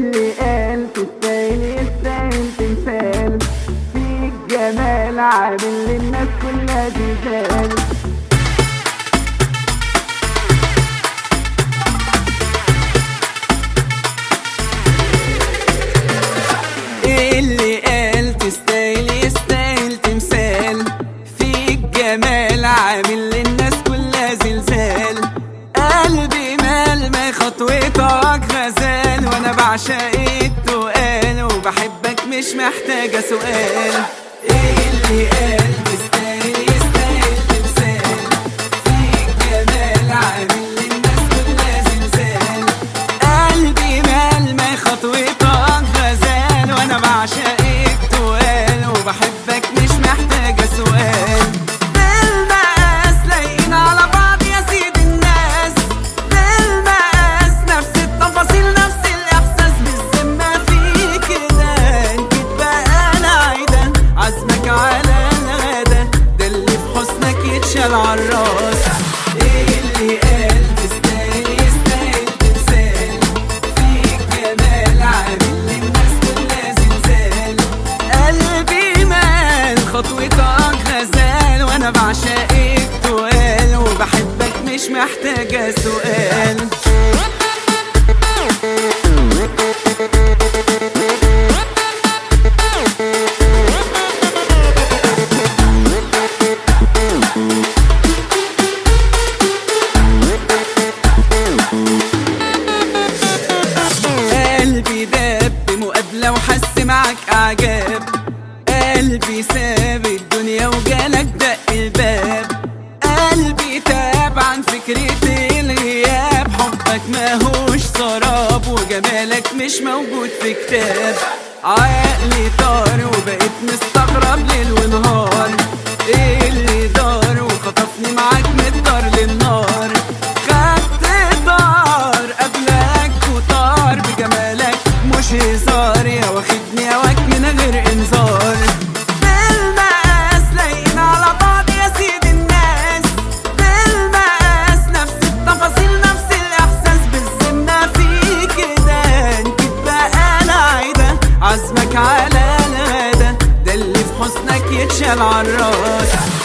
اللي قال تستاهل يستاهل تمثال، فيك جمال عامل للناس كلها زلزال. اللي قال تستاهل يستاهل تمثال، فيك جمال عامل للناس كلها زلزال. قلبي ملمى خطوتك غزال، وانا بعشق التقال وبحبك مش محتاجة سؤال. اللي قال تستاهل يستاهل تمثال، فيك جمال عامل للناس كلها زلزال. قلبي ملمى خطوتك غزال، وانا بعشق التقال وبحبك مش محتاجة سؤال. بالمقاس لايقين على بعض يا سيد الناس، بالمقاس نفس التفاصيل نفس الاحساس، بالذمة في كده انكد بقى انا عايدة عزمك على الغدا، ده اللي في حسنك يتشال عالراس. اللي قال تستاهل يستاهل تمثال، فيك جمال عامل للناس كلها زلزال. قلبي مال خطوتك غزال، وانا بعشق التقال وبحبك مش محتاجة سؤال. قلبي داب بمقابلة وحس معك اعجاب، قلبي ساب الدنيا وجالك دق الباب. قلبي تاب عن فكرة الغياب، حبك ماهوش سراب وجمالك مش موجود في كتاب. عقلي طار وبقيت مستغرب ليل ونهار، ايه اللي دار وخطفني معاك من الدار للنار. خدت طار قبلك وطار بجمالك مش هزار، يا واخدني هواك من غير انذار. بالمقاس لايقين على بعض يا سيد الناس، بالمقاس نفس التفاصيل نفس الاحساس، بالذمة في كده انكد بقى انا عايدة عزمك على الغدا، ده اللي في حسنك يتشال عالراس.